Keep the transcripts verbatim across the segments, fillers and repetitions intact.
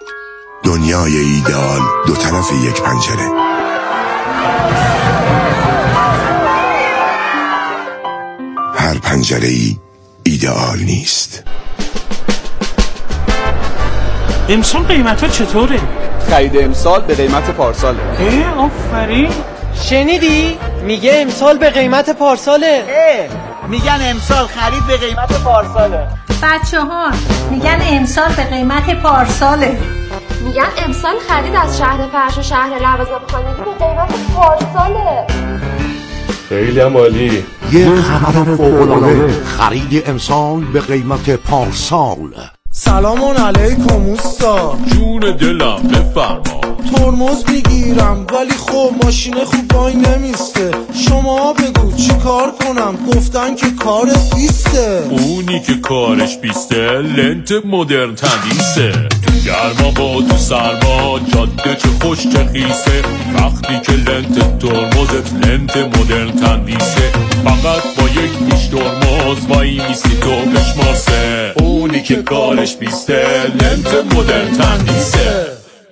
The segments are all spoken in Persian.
دنیای ایدئال دو طرف یک پنجره. هر پنجره ای ایدئال نیست. امسال قیمت ها چطوره؟ خرید امسال به قیمت پارساله. اه آفرین. شنیدی؟ میگه امسال به قیمت پارساله. اه میگن امسال خرید به قیمت پارساله. بچه ها میگن امسال به قیمت پارساله. میگن امسال خرید از شهر فرش و شهر لوازم خانگی به قیمت پارساله. خیلی هم عالی. یه خبر فوق‌العاده، خرید امسال به قیمت پارسال. سلام علیکم اوستا. جون دلم بفرما. ترمز میگیرم ولی خب ماشین خوب وای نمیسته. شما بگو چی کار کنم؟ گفتن که کارت بیسته. اونی که کارش بیسته لنت مدرن تندیسه. تو گرما با تو سرما جاده چه خوش چه خیسه. وقتی که لنت ترمزت لنت مدرن تندیسه. فقط با یک نیش ترمز وای میستی تو بشماسه. اونی که کارش بیسته لنت مدرن تندیسه.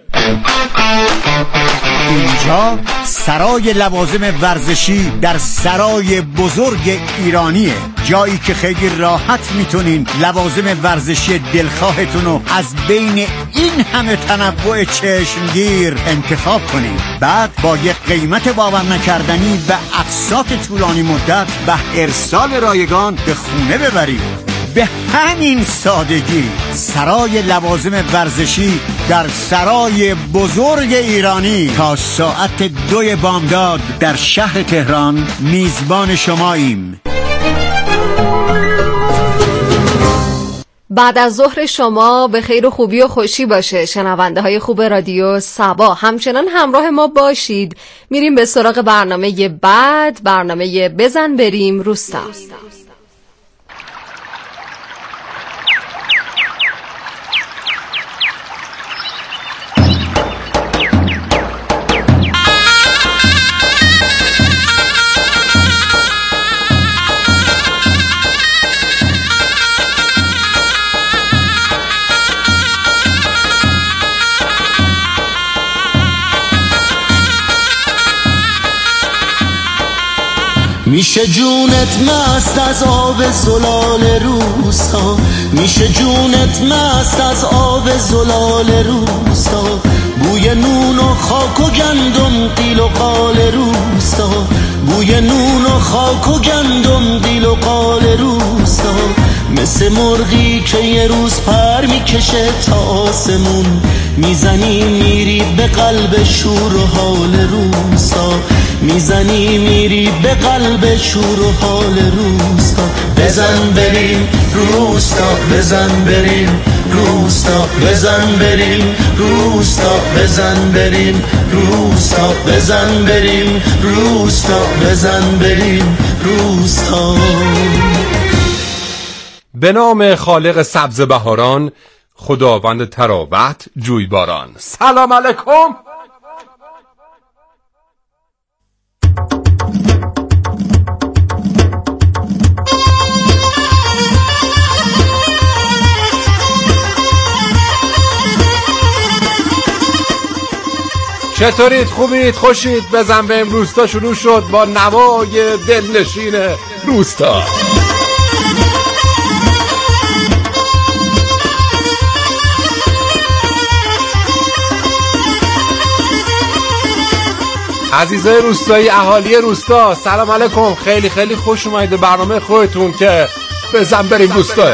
اینجا سرای لوازم ورزشی در سرای بزرگ ایرانیه، جایی که خیلی راحت میتونین لوازم ورزشی دلخواهتون رو از بین این همه تنوع چشمگیر انتخاب کنین. بعد با یک قیمت باور نکردنی و اقساط طولانی مدت و ارسال رایگان به خونه ببرید. به همین سادگی سرای لوازم ورزشی در سرای بزرگ ایرانی تا ساعت دوی بامداد در شهر تهران میزبان شماییم. بعد از ظهر شما به خیر و خوبی و خوشی باشه شنونده های خوب رادیو سبا. همچنان همراه ما باشید. میریم به سراغ برنامه بعد، برنامه بزن بریم روستا. میشه جونت مست از آب زلال روستا. میشه جونت مست از آب زلال روستا. بوی نون و خاک و گندم قیل و قال روستا. بوی نون و خاک و گندم قیل و قال روستا. مثل مرغی که یه روز پر میکشه تا آسمون. میزنی میری به قلب شور و حال روستا. میزنی میری به قلب شور و حال روستا. بزن بریم روستا، بزن بریم روستا، بزن بریم روستا، بزن بریم روستا، بزن بریم روستا، بزن بریم روستا. به نام خالق سبز بهاران، خداوند تراوت جویباران. سلام علیکم. چطورید؟ خوبید؟ خوشید؟ بزن بریم روستا شروع شد با نوای دلنشین روستا. عزیزای روستایی، اهالی روستا، سلام علیکم. خیلی خیلی خوش اومدید به برنامه خودتون که بزن بریم روستا.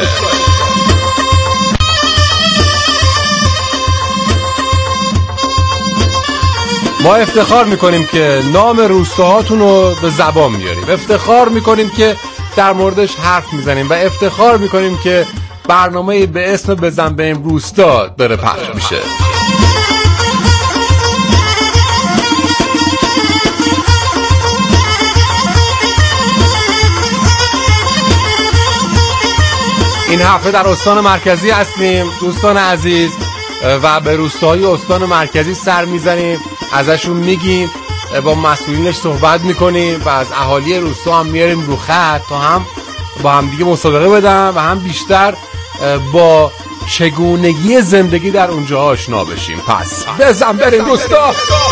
ما افتخار میکنیم که نام روستاهاتون رو به زبان میاریم، افتخار میکنیم که در موردش حرف میزنیم و افتخار میکنیم که برنامه به اسم بزن بریم روستا داره پخش میشه. این هفته در استان مرکزی هستیم دوستان عزیز و به روستاهای استان مرکزی سر میزنیم، ازشون میگیم، با مسئولینش صحبت میکنیم و از اهالی روستا هم میاریم رو خط تا هم با هم دیگه مسابقه بدن و هم بیشتر با چگونگی زندگی در اونجا آشنا بشیم. پس بزن بریم روستا.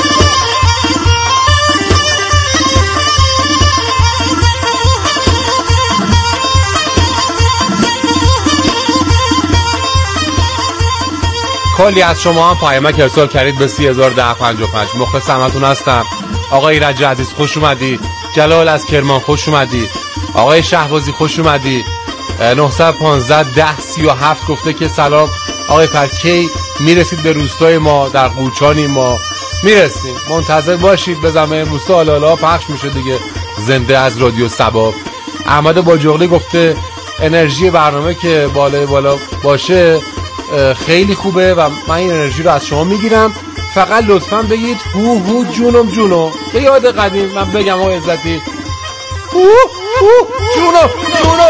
کلی از شما هم پیامک ارسال کردید به سه هزار و ده و پنجاه و پنج. مخلص همتون هستم. آقای ایرج عزیز خوش اومدی. جلال از کرمان خوش اومدی. آقای شهبازی خوش اومدی. نهصد و پانزده ده سی و هفت گفته که سلام آقای پرکی میرسید به روستای ما در قوچانی. ما میرسیم، منتظر باشید. بزنم روستا آلالا پخش میشه دیگه، زنده از رادیو سبا. احمد باجوغلی گفته انرژی برنامه که بالای بالا باشه خیلی خوبه و من این انرژی رو از شما میگیرم. فقط لطفاً بگید هو هو جونم جونو به یاد قدیم. من بگم آقای عزتی هو هو جونو جونو.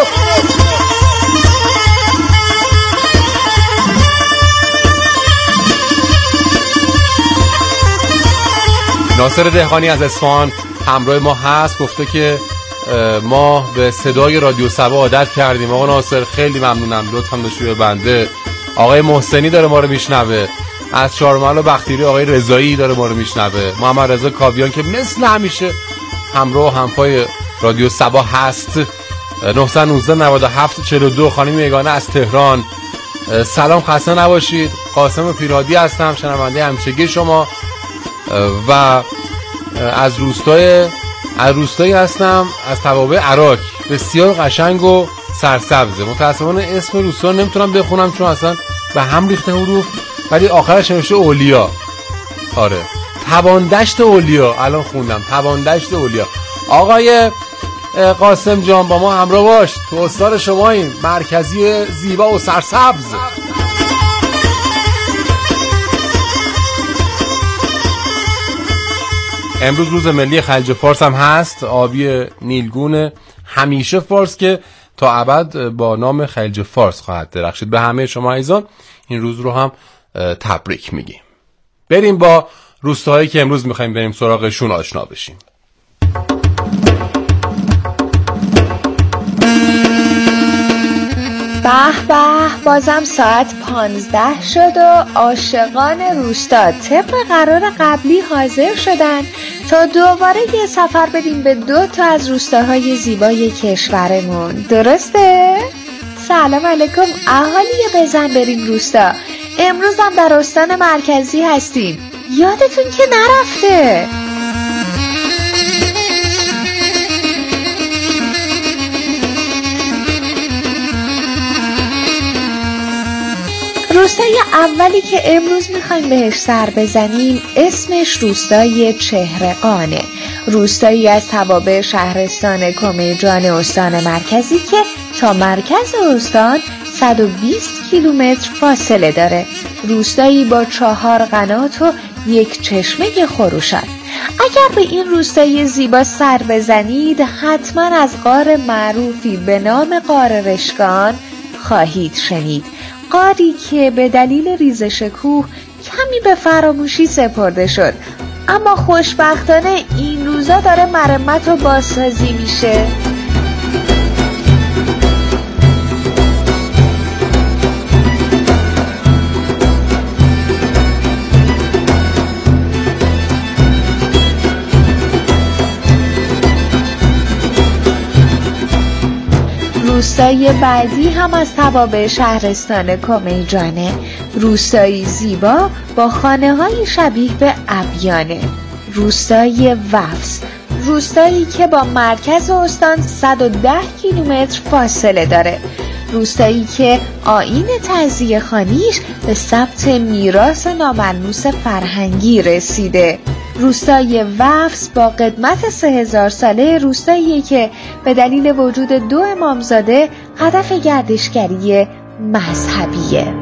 ناصر دهقانی از اصفهان همراه ما هست، گفته که ما به صدای رادیو سبا عادت کردیم. آقا ناصر خیلی ممنونم، لطفاً بشوی بنده. آقای محسنی داره ما رو میشنوه از چهارمحل و بختیاری. آقای رضایی داره ما رو میشنوه. محمد رضا کاویان که مثل همیشه همراه و همپای رادیو سبا هست. نه یک نه نود و هفت چهل و دو خانم یگانه از تهران سلام، خسته نباشید. قاسم پیرادی هستم، شنونده همیشگی شما و از روستای از روستایی هستم از توابع عراق. بسیار قشنگ و سرسبزه. متاسفانه اسم روستا نمیتونم بخونم چون اصلا به هم ریخته حروف، ولی آخرش نوشته اولیا. آره تواندشت اولیا. الان خوندم تواندشت اولیا. آقای قاسم جان با ما همراه باش، تو استان شماییم، مرکزی زیبا و سرسبز. امروز روز ملی خلیج فارس هم هست. آبی نیلگون همیشه فارس که تا ابد با نام خلیج فارس خواهد درخشید. به همه شما عزیزان این روز رو هم تبریک میگیم. بریم با روستاهایی که امروز میخوایم بریم سراغشون آشنا بشیم. به به، بازم ساعت پانزده شد و عاشقان روستا طبق قرار قبلی حاضر شدن تا دوباره یه سفر بدیم به دو تا از روستاهای زیبای کشورمون. درسته؟ سلام علیکم اهالی بزن بریم روستا. امروز هم در استان مرکزی هستیم، یادتون که نرفته. روستای اولی که امروز میخوایم بهش سر بزنیم اسمش روستای چهرقانه. روستایی از توابع شهرستان کمیجان استان مرکزی که تا مرکز استان صد و بیست کیلومتر فاصله داره. روستایی با چهار قنات و یک چشمه خروشان. اگر به این روستای زیبا سر بزنید حتما از غار معروفی به نام غار رشکان خواهید شنید. غاری که به دلیل ریزش کوه کمی به فراموشی سپرده شد، اما خوشبختانه این روزا داره مرمت و بازسازی میشه. روستای بعدی هم از توابع شهرستان کمیجانه. روستایی زیبا با خانه‌های شبیه به ابیانه. روستای وفس، روستایی که با مرکز استان صد و ده کیلومتر فاصله داره. روستایی که آیین تعزیه خانیش به ثبت میراث ناملموس فرهنگی رسیده. روستای وفس با قدمت سه هزار ساله روستایی که به دلیل وجود دو امامزاده هدف گردشگری مذهبیه.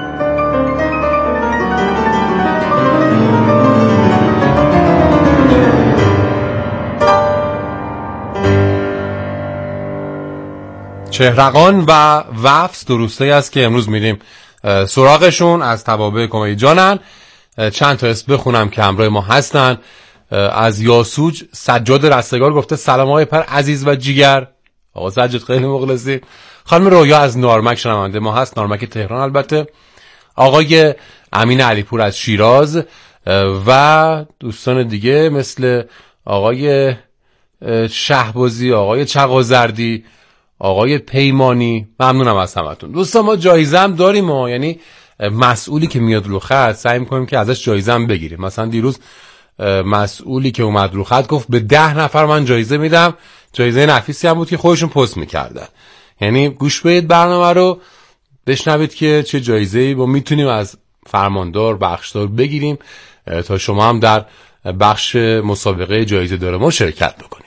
چهرقان و وفس دو روستایی است که امروز میریم سراغشون، از توابع کمیجانن. چند تا اسم بخونم که همراه ما هستن. از یاسوج سجاد رستگار گفته سلام آقای پر عزیز و جیگر. آقا سجاد خیلی مخلصی. خانم رویا از نارمک شنونده ما هست، نارمک تهران البته، آقای امین علیپور از شیراز و دوستان دیگه مثل آقای شهبازی، آقای چغازردی، آقای پیمانی. ممنونم از همتون دوستان. ما جایزه هم داریم ما، یعنی مسئولی که میاد رو خط سعی میکنیم که ازش جایزه هم بگیریم. مثلا دیروز مسئولی که اومد رو خط گفت به ده نفر من جایزه میدم. جایزه نفیسی هم بود که خودشون پست میکردن. یعنی گوش بدید برنامه رو، بشنوید که چه جایزه‌ای ما میتونیم از فرماندار بخشدار بگیریم تا شما هم در بخش مسابقه جایزه دار ما شرکت بکنید.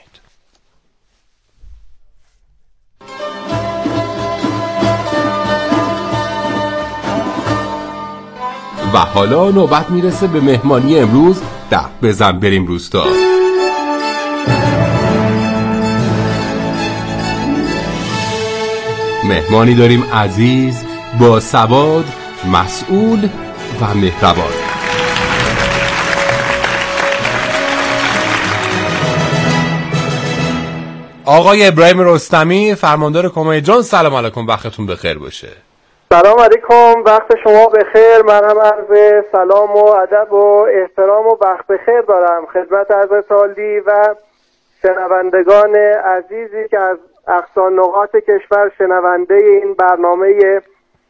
و حالا نوبت میرسه به مهمانی امروز در بزن بریم روستا. مهمانی داریم عزیز، با سواد، مسئول و مهربان. آقای ابراهیم رستمی، فرماندار کمیه جان، سلام علیکم، وقتتون بخیر باشه. سلام علیکم، وقت شما بخیر. من هم عرض سلام و ادب و احترام و وقت بخیر دارم خدمت عرض تالی و شنوندگان عزیزی که از اقصا نقاط کشور شنونده این برنامه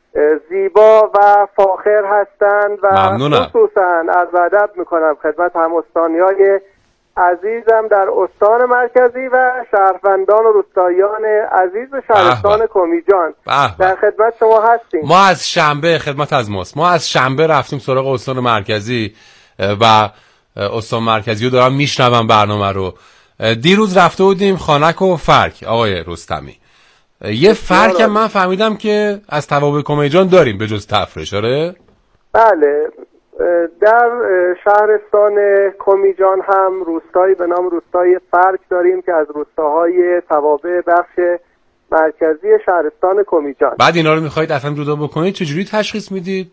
زیبا و فاخر هستند و ممنونم. خصوصا عرض ادب میکنم خدمت هم‌استانیای عزیزم در استان مرکزی و شهروندان و روستاییان عزیز شهرستان کمیجان. در خدمت شما هستیم. ما از شنبه خدمت از ماست. ما از شنبه رفتیم سراغ استان مرکزی و استان مرکزی رو دارم میشنوم برنامه رو. دیروز رفته بودیم خانک و فرک آقای رستمی. یه فرک هم من فهمیدم که از توابع کمیجان داریم به جز تفرش. آره؟ بله، در شهرستان کمیجان هم روستایی به نام روستای فرک داریم که از روستاهای توابع بخش مرکزی شهرستان کمیجان. بعد اینا رو میخواید اصلا جدا بکنید، چجوری تشخیص میدید؟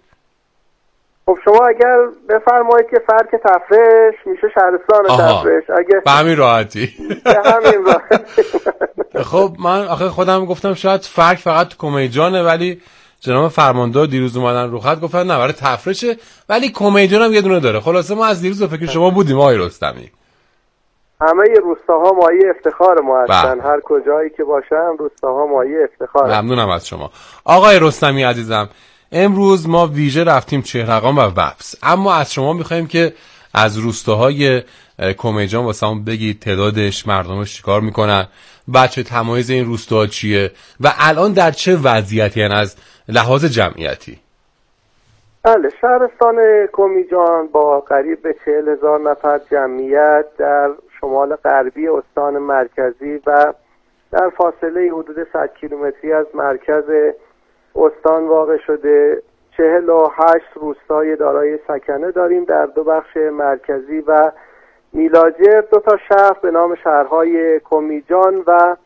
خب شما اگر بفرمایید که فرک تفرش میشه شهرستان تفرش، اگه به همین راحتی به همین راحتی. خب من آخه خودم گفتم شاید فرک فقط کمیجانه، ولی جناب فرماندار دیروز اومدن رو خط گفتن نه برای تفرشه، ولی کمیجان هم یه دونه داره. خلاصه ما از دیروز به فکر شما بودیم آقای رستمی. همه روستاها مایه افتخار ما هستن، هر کجایی که باشم روستاها مایه افتخار. ممنونم از شما آقای رستمی عزیزم. امروز ما ویژه رفتیم چهرقان و وفس، اما از شما میخوایم که از روستاهای کمیجان واسه همون بگید تعدادش، مردمش چیکار میکنن، بچه تمایز این روستاها چیه و الان در چه وضعیتی هن از لحاظ جمعیتی؟ بله، شهرستان کمیجان با قریب به چهل هزار نفر جمعیت در شمال غربی استان مرکزی و در فاصله حدود صد کیلومتری از مرکز استان واقع شده. چهل و هشت روستای دارای سکنه داریم در دو بخش مرکزی و میلاجر، دو تا شهر به نام شهرهای کمیجان و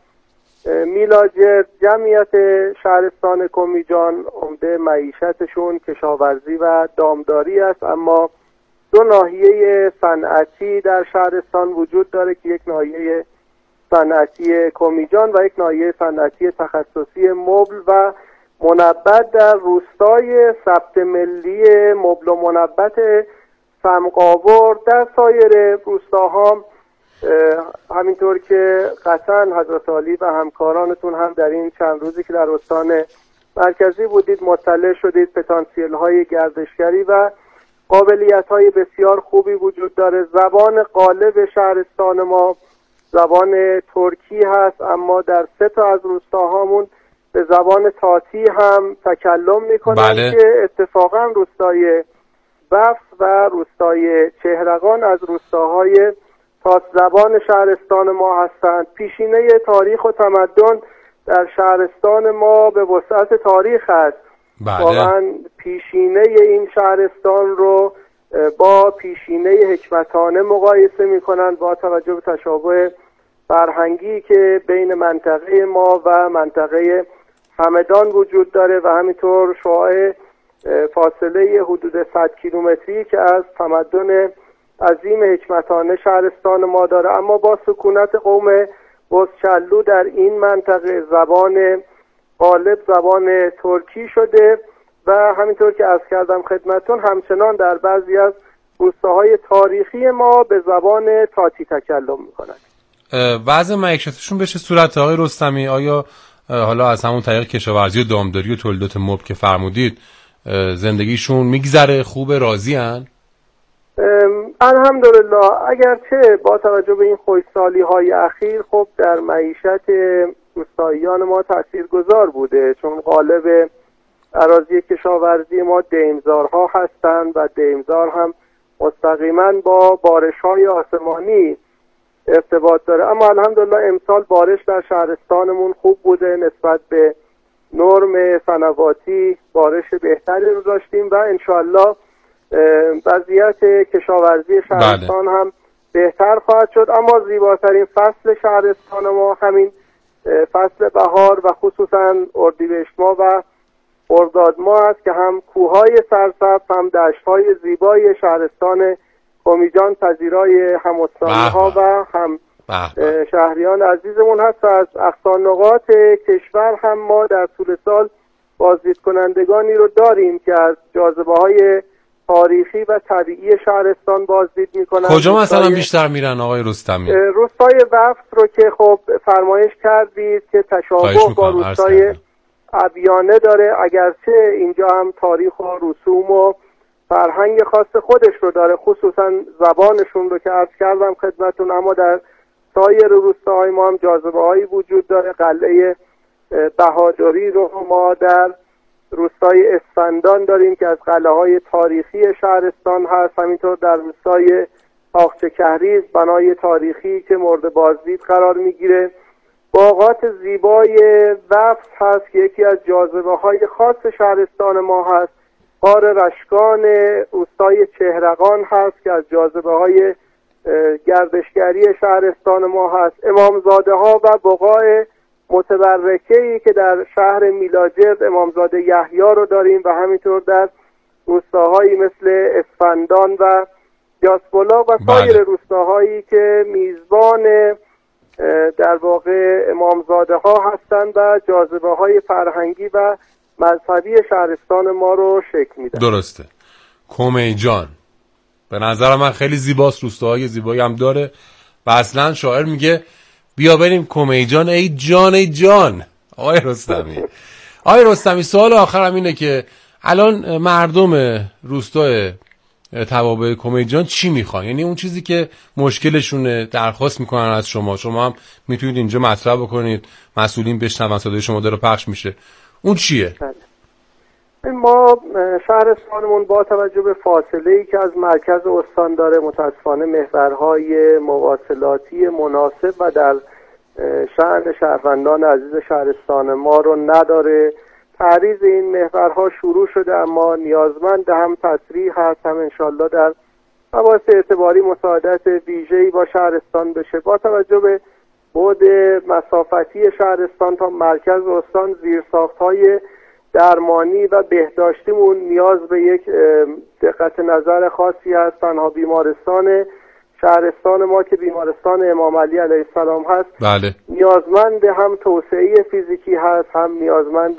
میلاجر. جمعیت شهرستان کمیجان عمده معیشتشون کشاورزی و دامداری است، اما دو ناحیه صنعتی در شهرستان وجود داره که یک ناحیه صنعتی کمیجان و یک ناحیه صنعتی تخصصی مبل و منبت در روستای ثبت ملی مبل و منبت سمقاور. در سایر روستاها همینطور که قطعا حضرت عالی و همکارانتون هم در این چند روزی که در استان مرکزی بودید مطلع شدید پتانسیل های گردشگری و قابلیت های بسیار خوبی وجود داره. زبان غالب شهرستان ما زبان ترکی هست، اما در سه تا از روستاهامون به زبان تاتی هم تکلم میکنن. بله. که اتفاقا روستای وفس و روستای چهرقان از روستاهای تاس زبان شهرستان ما هستند. پیشینه تاریخ و تمدن در شهرستان ما به وسعت تاریخ است. بله. واقعا پیشینه این شهرستان رو با پیشینه حکمتانه مقایسه میکنن با توجه به تشابه فرهنگی که بین منطقه ما و منطقه همدان وجود داره و همینطور شعاع فاصله حدود صد کیلومتری که از تمدن عظیم حکمتانه شهرستان ما داره. اما با سکونت قوم بزچلو در این منطقه زبان غالب زبان ترکی شده و همینطور که عرض کردم خدمتون همچنان در بعضی از روستاهای تاریخی ما به زبان تاتی تکلم میکنند. وضع معیشتشون به چه صورت آقای رستمی؟ آیا حالا از همون طریق کشاورزی و دامداری و تولیدات مبل که فرمودید زندگیشون میگذره، خوب، راضی هن؟ الحمدلله، اگرچه با توجه به این خوشسالی های اخیر خب در معیشت روستاییان ما تاثیرگذار بوده، چون غالب اراضی کشاورزی ما دیمزارها هستند و دیمزار هم مستقیما با بارش‌های آسمانی ارتباط داره. اما الحمدلله امسال بارش در شهرستانمون خوب بوده، نسبت به نرم سنواتی بارش بهتری رو داشتیم و انشالله وضعیت کشاورزی شهرستان بله. هم بهتر خواهد شد. اما زیباترین فصل شهرستان ما همین فصل بهار و خصوصا اردیبهشت ماه و خرداد ماه است که هم کوههای سرسبز هم دشت‌های زیبای شهرستان کمیجان پذیرای هم استان‌ها و هم شهریان عزیزمون هست و از اقصا نقاط کشور هم ما در طول سال بازدید کنندگانی رو داریم که از جاذبه‌های تاریخی و طبیعی شهرستان بازدید میکنن. کجا مثلا بیشتر میرن آقای رستمی؟ روستای وفت رو که خب فرمایش کردید که تشابه با روستای ابیانه داره، اگرچه اینجا هم تاریخ و رسوم و فرهنگ خاص خودش رو داره، خصوصا زبانشون رو که عرض کردم خدمتون، اما در سایر روستاهای ما هم جاذبه هایی وجود داره. قلعه بهادری رو ما در روستای اسفندان داریم که از قلعه های تاریخی شهرستان هست. همینطور در روستای تاقچه کهریز بنای تاریخی که مورد بازدید قرار میگیره. باغات زیبای وفت هست که یکی از جاذبه های خاص شهرستان ما هست. غار رشکان روستای چهرقان هست که از جاذبه های گردشگری شهرستان ما هست. امامزاده ها و بقاع متبرکه‌ای که در شهر میلاجرد امامزاده یحیی رو داریم و همینطور در روستاهایی مثل اسفندان و یاسبلا و سایر بله. روستاهایی که میزبان در واقع امامزاده ها هستند و جاذبه های فرهنگی و مذهبی شهرستان ما رو شکل میدن. درسته. کمیجان به نظر من خیلی زیباست، روستاهای زیبایی هم داره و اصلا شاعر میگه بیا بریم کمیجان ای جان ای جان. آقای رستمی آقای رستمی سوال آخرم اینه که الان مردم روستای توابع کمیجان چی میخوان؟ یعنی اون چیزی که مشکلشونه درخواست میکنن از شما، شما هم میتونید اینجا مطرح بکنید، مسئولین بشنون، صدای شما داره پخش میشه، اون چیه؟ ما شهرستانمون با توجه به فاصله‌ای که از مرکز استان داره متاسفانه محورهای مواصلاتی مناسب و در شأن شهروندان عزیز شهرستان ما رو نداره. تعریض این محورها شروع شده اما نیازمند هم تسریع هست، هم انشالله در مباحث اعتباری مساعدت ویژه‌ای با شهرستان بشه. با توجه به بعد مسافتی شهرستان تا مرکز استان زیرساخت‌های درمانی و بهداشتیمون نیاز به یک دقت نظر خاصی هست. تنها بیمارستان شهرستان ما که بیمارستان امام علی علیه السلام هست بله. نیازمند هم توسعه فیزیکی هست، هم نیازمند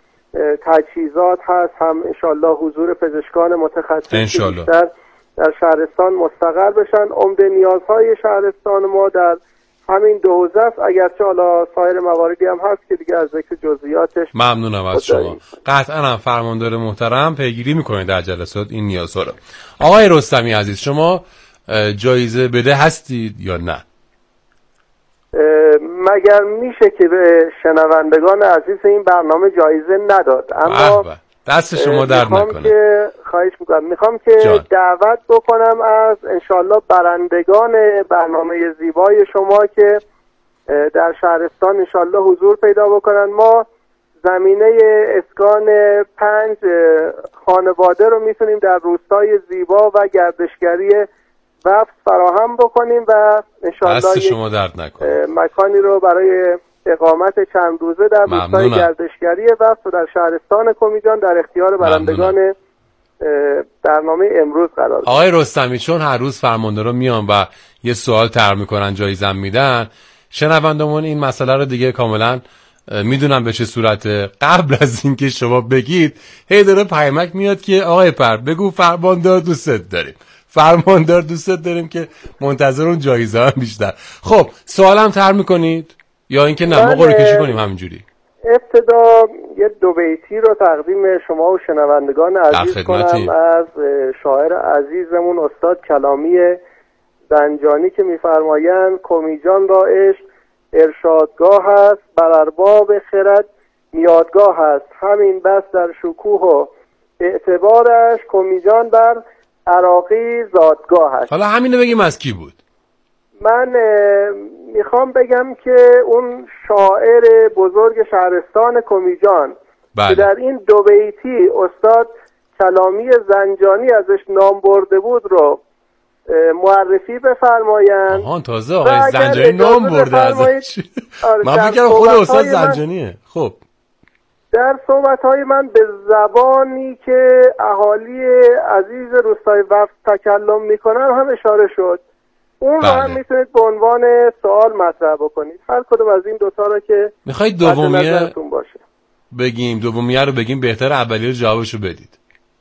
تجهیزات هست، هم انشالله حضور پزشکان متخصص بیشتر در شهرستان مستقر بشن. عمده نیازهای شهرستان ما در همین دو حوزه است، اگرچه حالا سایر مواردی هم هست که دیگه از ذکر جزئیاتش ممنونم از شما. قطعا هم فرماندار محترم پیگیری میکنید در جلسات این نیازها رو. آقای رستمی عزیز شما جایزه بده هستید یا نه؟ مگر میشه که به شنوندگان عزیز این برنامه جایزه نداد؟ اما دست شما درد نکنه. که خواهش میکنم میخوام که جان. دعوت بکنم از انشالله برندگان برنامه زیبای شما که در شهرستان انشالله حضور پیدا بکنن. ما زمینه اسکان پنج خانواده رو میتونیم در روستای زیبا و گردشگری وفت فراهم بکنیم و انشالله شما درد نکنه. مکانی رو برای اقامت چند روزه در روستای گردشگری وفت و در شهرستان کمیجان در اختیار برندگان برنامه امروز قرار داد. آقای رستمی چون هر روز فرماندارا میان و یه سوال طرح میکنن جایزه میدن، شنوندمون این مسئله رو دیگه کاملا میدونم به چه صورته. قبل از اینکه شما بگید هی داره پیامک میاد که آقای پر بگو فرماندار دوست داریم، فرماندار دوست داریم که منتظر اون جایزه هم بیشتر. خب سوالم تر میکنید یا اینکه نه ما قرعه کشی کنیم همینجوری؟ ابتدا یه دو بیتی رو تقدیم شما و شنوندگان عزیز کنم از شاعر عزیزمون استاد کلامی زنجانی که میفرمایند کمیجان را عشق ارشادگاه است، بر ارباب خرد میادگاه است، همین بس در شکوه و اعتبارش کمیجان بر عراقی زادگاه است. حالا همینو بگیم از کی بود؟ من میخوام بگم که اون شاعر بزرگ شهرستان کمیجان بله. که در این دو بیتی استاد کلامی زنجانی ازش نام برده بود رو معرفی بفرمایند. آها تازه آقای زنجانی نام برده ازش. من فکر خود استاد زنجانیه. خب در صحبت‌های من به زبانی که اهالی عزیز روستای وفد تکلم میکنن هم اشاره شد. اون بله. رو هم میتونید به عنوان سوال مطرح بکنید. هر کدوم از این دوتا رو که میخواید دومیه بگیم، دومیه رو بگیم بهتر اولی رو جوابشو بدید.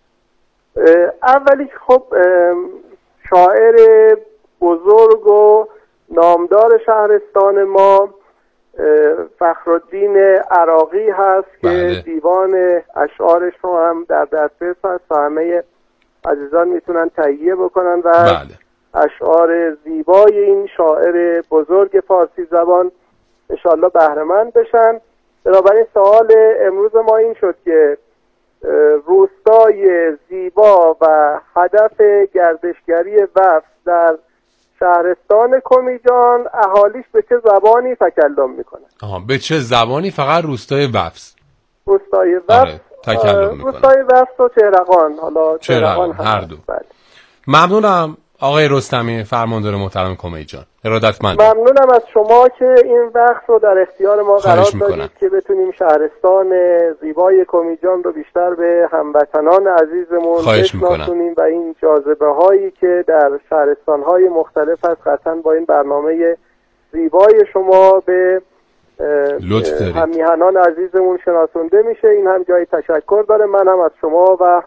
اولی خب شاعر بزرگ و نامدار شهرستان ما فخرالدین عراقی هست بله. که دیوان اشعارش رو هم در دسترس هست و همه عزیزان میتونن تهیه بکنن و بله. اشعار زیبای این شاعر بزرگ فارسی زبان انشاءالله بهره‌مند بشن. بنابراین سوال امروز ما این شد که روستای زیبا و هدف گردشگری وفد در شهرستان کمیجان اهالیش به چه زبانی تکلم میکنه؟ آها به چه زبانی؟ فقط روستای وفد. روستای وفد آره، تکلم میکنه. روستای وفد و چهرقان. حالا چهرقان هر دو. بله. ممنونم آقای رستمی فرماندار محترم کمیجان. ارادتمند. ممنونم از شما که این وقت رو در اختیار ما قرار دادید که بتونیم شهرستان زیبای کمیجان رو بیشتر به هموطنان عزیزمون بشناسونیم و این جاذبه هایی که در شهرستان های مختلف هست قطعا با این برنامه زیبای شما به همیهنان عزیزمون شناسونده میشه. این هم جای تشکر داره. من هم از شما و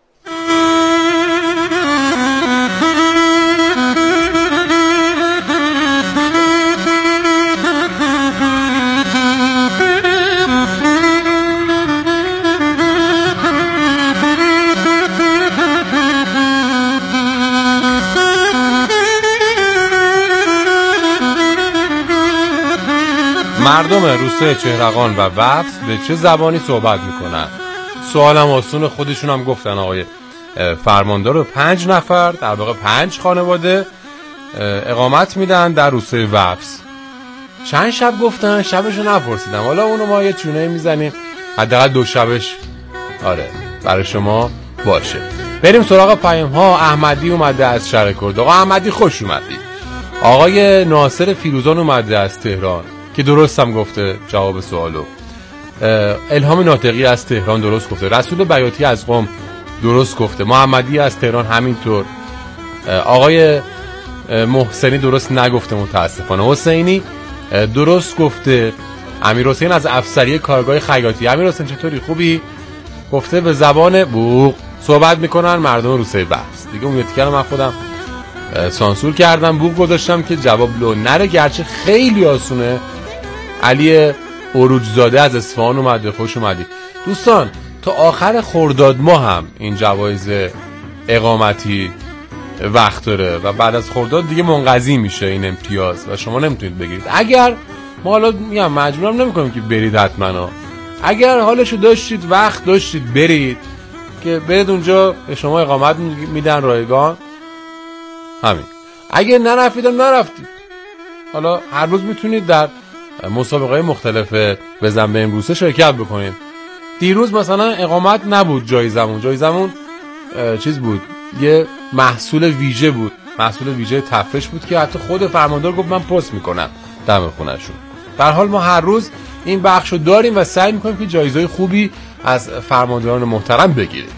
مردم روستای چهرقان و وفد به چه زبانی صحبت میکنن؟ سوالم آسون، خودشون هم گفتن آقای فرماندار رو. پنج نفر در واقع پنج خانواده اقامت میدن در روستای وفد. چند شب گفتن؟ شبشو نپرسیدم. حالا اونو ما یه چونه میزنیم حداقل دو شبش آره برای شما باشه. بریم سراغ پیام ها. احمدی اومده از شهر کرد. آقا احمدی خوش اومدی. آقای ناصر فیروزان اومده از تهران که درست هم گفته جواب سوالو. الهام ناطقی از تهران درست گفته. رسول بیاتی از قم درست گفته. محمدی از تهران همینطور. آقای محسنی درست نگفته متاسفانه. حسینی درست گفته. امیر حسین از افسری کارگاه خیاطی. امیر حسین چطوری؟ خوبی؟ گفته به زبان بوق صحبت میکنن مردم روستای وفد. دیگه اون یتیکر من خودم سانسور کردم، بوق گذاشتم که جواب لو نره، گرچه خیلی آسونه. علی عروجزاده از اصفهان اومده. خوش اومدی دوستان. تا آخر خرداد ماه هم این جوایز اقامتی وقت داره و بعد از خرداد دیگه منقضی میشه این امتیاز و شما نمیتونید بگیرید. اگر ما حالا میگم مجبورم نمیکنم که برید حتما ها. اگر حالشو داشتید وقت داشتید برید که برید اونجا به شما اقامت میدن رایگان. همین. اگه نرفتید نرفتید. حالا هر روز میتونید در مسابقه مختلف بزن به امروزه شرکت بکنید. دیروز مثلا اقامت نبود جایزمون. جایزمون چیز بود، یه محصول ویژه بود، محصول ویژه تفرش بود که حتی خود فرماندار گفت من پست میکنم دم خونه‌شون. به هر حال ما هر روز این بخشو داریم و سعی میکنیم که جایزهای خوبی از فرمانداران محترم بگیریم.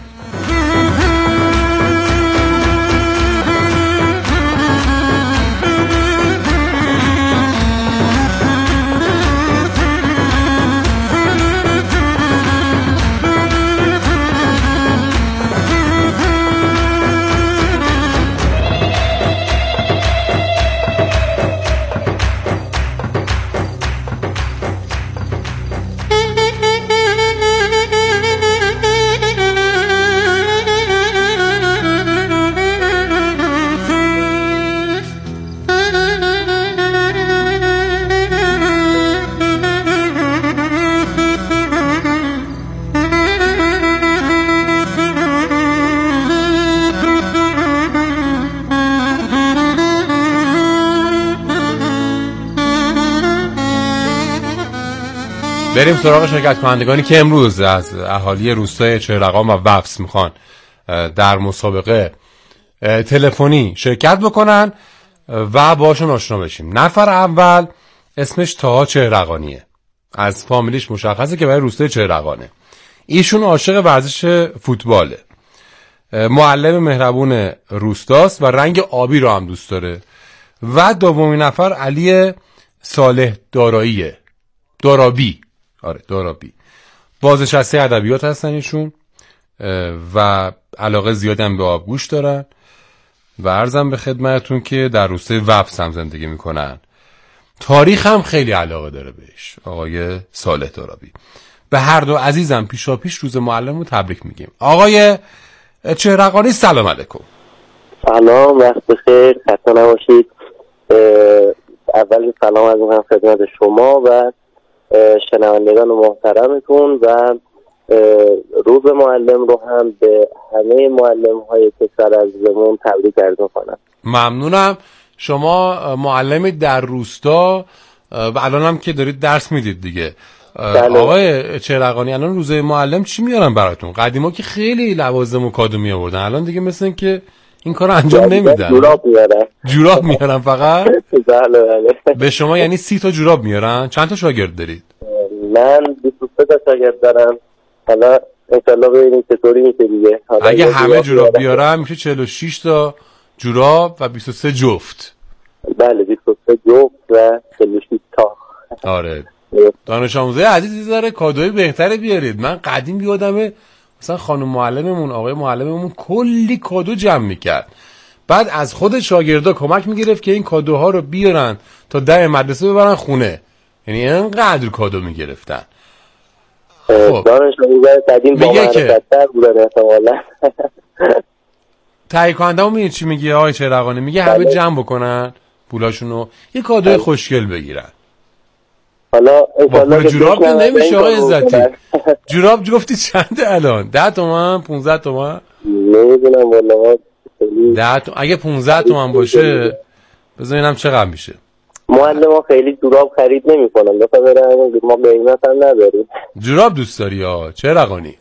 بریم سراغ شرکت کنندگانی که امروز از اهالی روستای چهرقان و وفس میخوان در مسابقه تلفنی شرکت بکنن و باشون آشنا بشیم. نفر اول اسمش طاها چهرقانیه، از فامیلیش مشخصه که برای روستای چهرقانه. ایشون عاشق ورزش فوتباله، معلم مهربون روستاست و رنگ آبی رو هم دوست داره. و دومین نفر علی صالح داراییه، دارابی، آره دارابی، بازنشسته ادبیات هستن ایشون و علاقه زیادی هم به آبگوشت دارن و عرضم به خدمتتون که در روستای وفس هم زندگی میکنن. تاریخ هم خیلی علاقه داره بهش آقای صالح دارابی. به هر دو عزیزم پیشا پیش روز معلم رو تبریک میگیم. آقای چهرقانی سلام علیکم. سلام، وقت بخیر، خسته نباشید. اول سلام از میکنم خدمت شما و شنوندگان محترمتون و روز معلم رو هم به همه معلم های کشور عزیزمون تبریک عرض میکنم. ممنونم. شما معلمی در روستا و الان هم که دارید درس میدید دیگه. بله. آقای چهرقانی الان روزه معلم چی میارن براتون؟ قدیما که خیلی لوازم و کادو می آوردن، الان دیگه مثل این که این کارو انجام نمیدن. جوراب میارن. جوراب میارن فقط؟ بله بله. به شما یعنی سی تا جوراب میارن؟ چند تا شاگرد دارید؟ من بیست و سه تا شاگرد دارم. حالا انشالله ببینیم چطوری میشه دیگه. اگه همه جوراب بیارن میشه چهل و شش تا جوراب و بیست و سه جفت. بله بیست و سه جفت و چهل و شش تا. آره. دانش آموزای عزیزی داره کادوی بهتره بیارید. من قدیم یادمه مثلا خانم معلممون، آقای معلممون کلی کادو جمع میکرد، بعد از خود شاگردا کمک میگرفت که این کادوها رو بیارن تا در مدرسه ببرن خونه. یعنی اینقدر کادو میگرفتن. خب دانش آموزای قدیم با معرفت‌تر بودن احتمالاً. تهیه کننده‌مون میگه چی میگه آقای چهرقانی؟ میگه همه جمع بکنن پولاشونو یه کادوی خوشگل بگیرن. حالا با جوراب که نمیشه آقای عزتی. جوراب جفتی چنده الان؟ ده تومن؟ پونزده تومن؟ نمیدونم والله. ده تومن اگه پونزده تومن باشه بذارینم چقدر میشه. معلم ها خیلی جوراب خرید نمی کنن بخاطر همین ما قیمت هم نداریم. جوراب دوست داری ها چهرقانی؟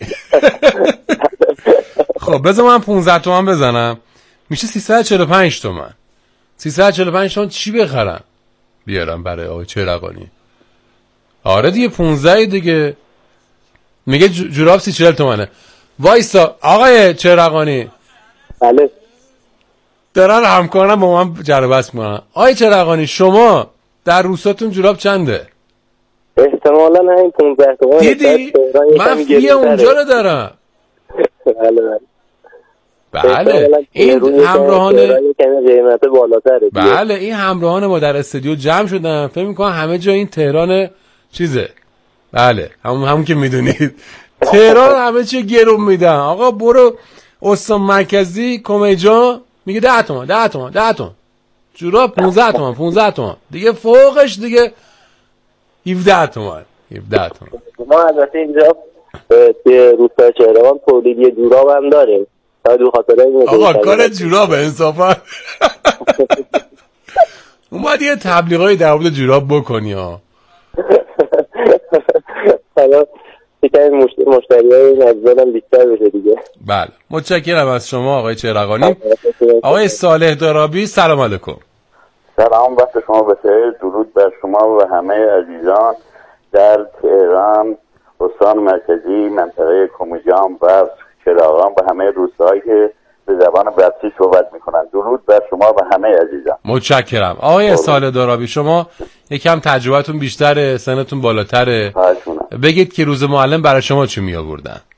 خب بذار من پونزده تومن بزنم میشه سیصد و چهل و پنج تومن. سیصد و چهل و پنج تومن چی بخرم بیارم برای آقای چهرقانی؟ آره دیگه پونزده دیگه. میگه جوراب سی چهل تومنه. وایسا آقای چهرقانی. بله. دارن همکارم با من جر و بحث میکنن. آقای چهرقانی شما در روستاتون جوراب چنده؟ احتمالاً همین پونزده تومن. دیدی؟ من فی اونجا رو دارم. بله بله. بله این همراهان قیمت بالاتره. بله این همراهان ما در استودیو جمع شدن، فکر میکنم همه جا این تهران چیزه. بله همون همون که میدونید تهران همه چی گرون میدن. آقا برو استان مرکزی کمیجا میگه ده تومن ده تومن ده تومن جوراب پونزده تومن پونزده تومن دیگه فوقش دیگه هفده تومن هفده تومن. ما البته اینجا توی روستای چهرقان تولیدی جوراب هم داریم. آقا کار جوراب انصافا اومد یه تبلیغای در مورد جوراب بکنی ها. حالا فکر مشتری های نزدیکم بیشتر بشه دیگه. بله متشکرم از شما آقای چهرقانی. آقای صالح دارابی سلام علیکم. سلام، وقت شما بخیر. درود بر شما و همه عزیزان در تهران، استان مرکزی، منطقه کمیجان و چهرقان و همه روستاهایی که به زبان وفسی صحبت میکنن. درود بر شما و همه عزیزان. متشکرم. آقای صالح دارابی شما یکم تجربتون بیشتره، سنتون بالاتره، بگید که روز معلم برای شما چی می آوردن؟